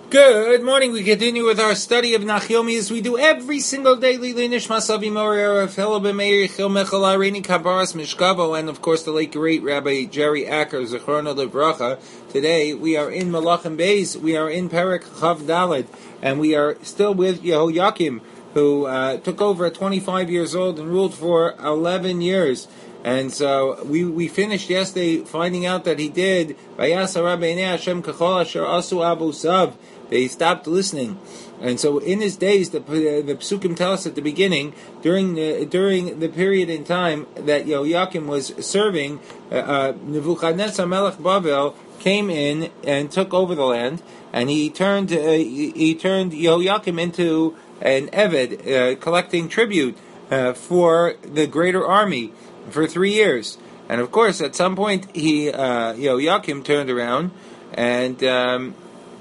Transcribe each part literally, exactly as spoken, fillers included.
Good morning. We continue with our study of Nachyomi as we do every single day. Lili Nishmas Avi Morer, Fellow B'Meir, Chil Mechal Arini Kabaras Mishkavo, and of course the late great Rabbi Jerry Acker, Zechrono Livracha. Today we are in Malachim Beis. We are in Perek Chav Daled, and we are still with Yehoyakim, who uh, took over at twenty-five years old and ruled for eleven years. And so we, we finished yesterday finding out that he did Vayasa Rabbeinu Hashem Kachol Asher Asu Abu Sav. They stopped listening, and so in his days, the the Psukim tell us at the beginning, during the during the period in time that Yehoyakim was serving, uh, uh, Nebuchadnezzar Melech Bavel came in and took over the land, and he turned uh, he, he turned Yehoyakim into an Eved, uh, collecting tribute uh, for the greater army for three years. And of course, at some point, he uh, Yehoyakim turned around and. Um,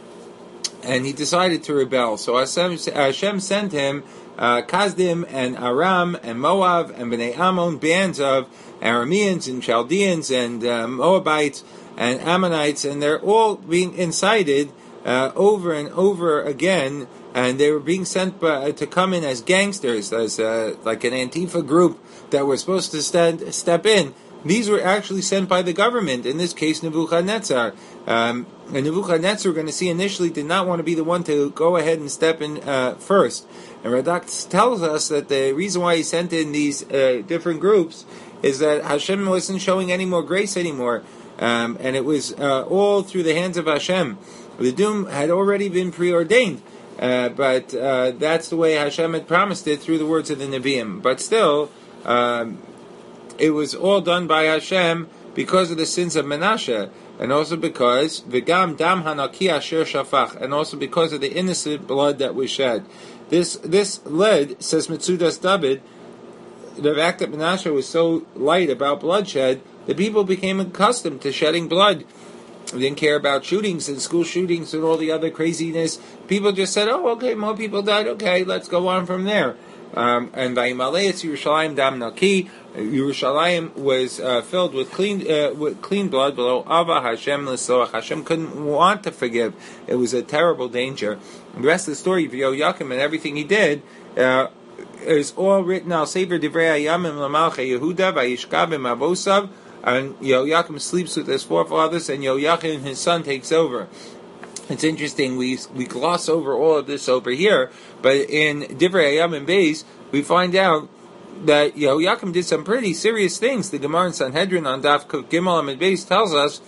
And he decided to rebel. So Hashem, Hashem sent him uh, Kazdim and Aram and Moab and Bnei Ammon, bands of Arameans and Chaldeans and uh, Moabites and Ammonites, and they're all being incited uh, over and over again, and they were being sent by, to come in as gangsters, as uh, like an Antifa group that were supposed to stand, step in. These were actually sent by the government, in this case Nebuchadnezzar. Um, and Nebuchadnezzar, we're going to see initially, did not want to be the one to go ahead and step in uh, first. And Radak tells us that the reason why he sent in these uh, different groups is that Hashem wasn't showing any more grace anymore. Um, and it was uh, all through the hands of Hashem. The doom had already been preordained. Uh, but uh, that's the way Hashem had promised it through the words of the Nevi'im. But still... Um, It was all done by Hashem because of the sins of Menashe, and also because v'gam dam hanaki asher shafach, and also because of the innocent blood that was shed. This this led, says Metzudas David, the fact that Menashe was so light about bloodshed, the people became accustomed to shedding blood. They didn't care about shootings and school shootings and all the other craziness. People just said, "Oh, okay, more people died. Okay, let's go on from there." Um, and Vayimalei Yerushalayim Dam Naki, Yerushalayim was uh, filled with clean uh, with clean blood. Below Ava Hashem L'Soach, Hashem couldn't want to forgive. It was a terrible danger. The rest of the story of Yehoyakim and everything he did uh, is all written. Al Sefer Divrei Hayamim L'Malchei Yehuda Vayishka B'Mavosav, and Yehoyakim sleeps with his forefathers, and Yehoyakim his son takes over. It's interesting, we we gloss over all of this over here, but in Divrei Hayamim Beis, we find out that Yehoyakim did some pretty serious things. The Gemara in Sanhedrin on Daf Gimel Amid Beis tells us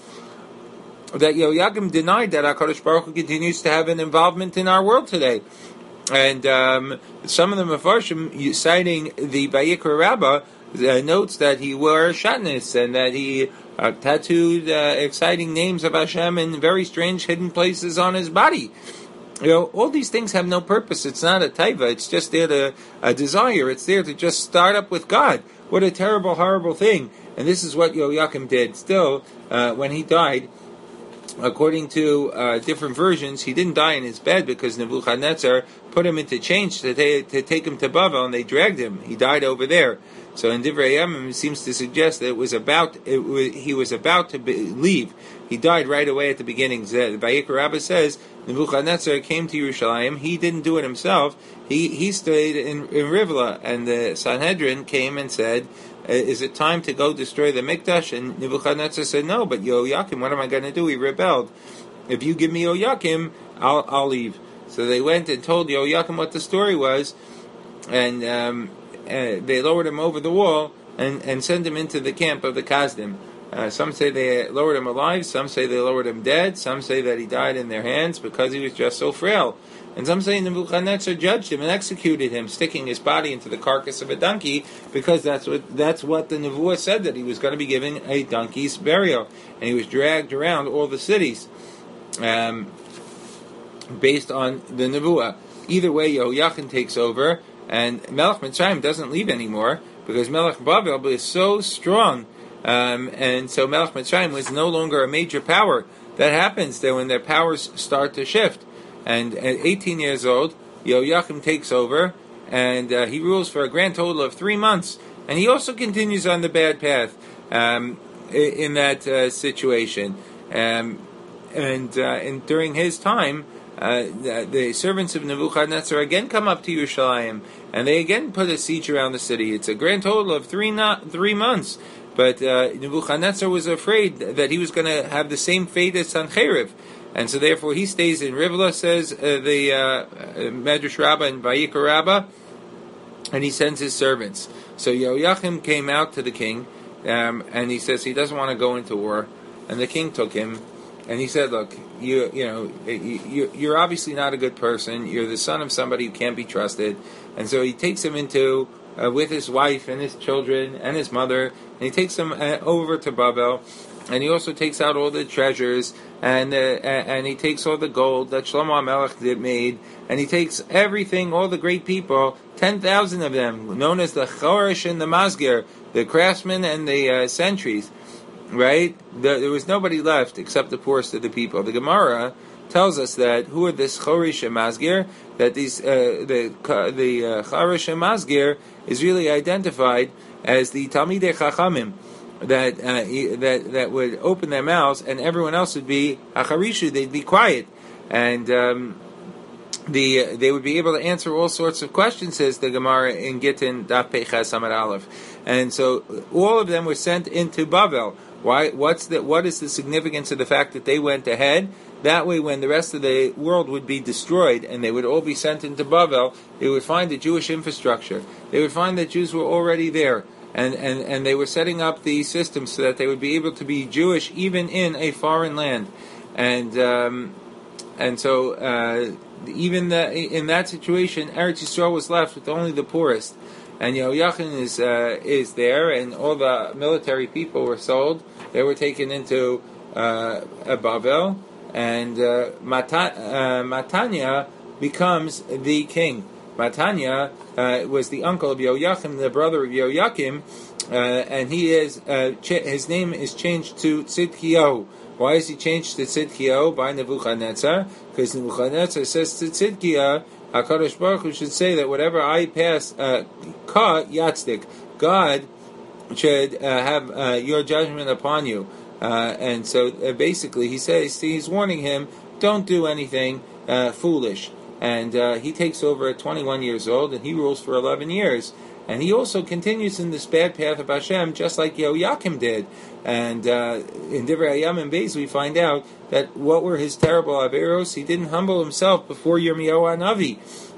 that Yehoyakim denied that HaKadosh Baruch Hu continues to have an involvement in our world today. And um, some of the Mefarshim, citing the Vayikra Rabbah, uh, notes that he wore shatnez and that he uh, tattooed uh, exciting names of Hashem in very strange hidden places on his body. You know, all these things have no purpose. It's not a taiva. It's just there to a desire. It's there to just start up with God. What a terrible, horrible thing. And this is what Yehoyakim did. Still, uh, when he died, according to uh, different versions, he didn't die in his bed because Nebuchadnezzar put him into chains to, ta- to take him to Bavel, and they dragged him. He died over there. So in Divrei Hayamim, it seems to suggest that it was about it was, he was about to be, leave. He died right away at the beginning. The Vayikra Rabbah says Nebuchadnezzar came to Yerushalayim. He didn't do it himself. He he stayed in, in Rivla, and the Sanhedrin came and said, "Is it time to go destroy the Mikdash?" And Nebuchadnezzar said, "No, but Yehoyakim, what am I going to do?" He rebelled. "If you give me Yehoyakim, I'll I'll leave." So they went and told Yehoyakim what the story was, and um, uh, they lowered him over the wall and, and sent him into the camp of the Kazdim. Uh, some say they lowered him alive, some say they lowered him dead, some say that he died in their hands because he was just so frail. And some say Nebuchadnezzar judged him and executed him, sticking his body into the carcass of a donkey, because that's what that's what the Nevuah said, that he was going to be given a donkey's burial. And he was dragged around all the cities um, based on the Nevuah. Either way, Yehoyakim takes over, and Melech Mitzrayim doesn't leave anymore, because Melech Bavel is so strong. Um, and so Melech Mitzrayim was no longer a major power. That happens there when their powers start to shift. And at eighteen years old, Yehoyakim takes over, and uh, he rules for a grand total of three months. And he also continues on the bad path um, in that uh, situation. Um, and, uh, and during his time, uh, the, the servants of Nebuchadnezzar again come up to Yerushalayim, and they again put a siege around the city. It's a grand total of three not, three months. But uh, Nebuchadnezzar was afraid that he was going to have the same fate as Sancheriv. And so therefore he stays in Rivla, says uh, the uh, Medrash Rabbah and Vayikra Rabbah, and he sends his servants. So Yehoiakim came out to the king, um, and he says he doesn't want to go into war. And the king took him, and he said, look, you you know, you, you're obviously not a good person. You're the son of somebody who can't be trusted. And so he takes him into, uh, with his wife and his children and his mother, and he takes him uh, over to Babel, and he also takes out all the treasures, and uh, and he takes all the gold that Shlomo HaMelech did made, and he takes everything, all the great people, ten thousand of them, known as the Chorish and the Masgir, the craftsmen and the uh, sentries, right? The, there was nobody left except the poorest of the people. The Gemara tells us that who are this Chorish and Masgir? That these uh, the the uh, Chorish and Masgir is really identified as the Talmidei Chachamim, that uh, that that would open their mouths, and everyone else would be Acharishu. They'd be quiet, and um, the uh, they would be able to answer all sorts of questions, says the Gemara in Gittin Daf Peiches Amud Aleph. And so all of them were sent into Babel. Why? What's the what is the significance of the fact that they went ahead? That way, when the rest of the world would be destroyed and they would all be sent into Babel, they would find the Jewish infrastructure. They would find that Jews were already there. And, and, and they were setting up the system so that they would be able to be Jewish even in a foreign land. And um, and so uh, even the, in that situation, Eretz Yisrael was left with only the poorest. And Yehoiachin is uh, is there, and all the military people were sold. They were taken into uh, Babel, and uh, Mata- uh, Matanya becomes the king. Matanya uh, was the uncle of Yehoiakim, the brother of Yehoiakim, uh, and he is uh, ch- his name is changed to Tzidkiyahu. Why is he changed to Tzidkiyahu by Nebuchadnezzar? Because Nebuchadnezzar says to Tzidkiyahu, HaKadosh Baruch Hu should say that whatever I pass, uh, Ka Yatzdik, God should uh, have uh, your judgment upon you. Uh, and so uh, basically he says, see, he's warning him, don't do anything uh, foolish. And uh, he takes over at twenty-one years old, and he rules for eleven years. And he also continues in this bad path of Hashem, just like Yehoiakim did. And uh, in Divrei Hayam and Beis, we find out that what were his terrible averos? He didn't humble himself before Yirmiyahu HaNavi.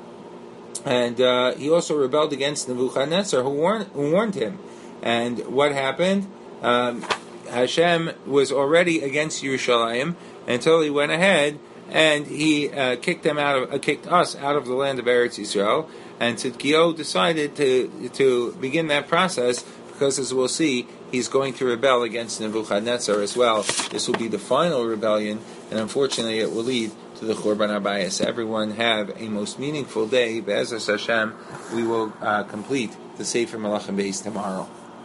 And uh, he also rebelled against Nebuchadnezzar, who warned, who warned him. And what happened? Um, Hashem was already against Yerushalayim until he went ahead and he uh, kicked them out of, uh, kicked us out of the land of Eretz Yisrael. And Tzidkiyahu decided to to begin that process because, as we'll see, he's going to rebel against Nebuchadnezzar as well. This will be the final rebellion, and unfortunately, it will lead to the Churban Abayis. Everyone have a most meaningful day. Be'ezus Hashem, we will uh, complete the Sefer Melachim Beis tomorrow.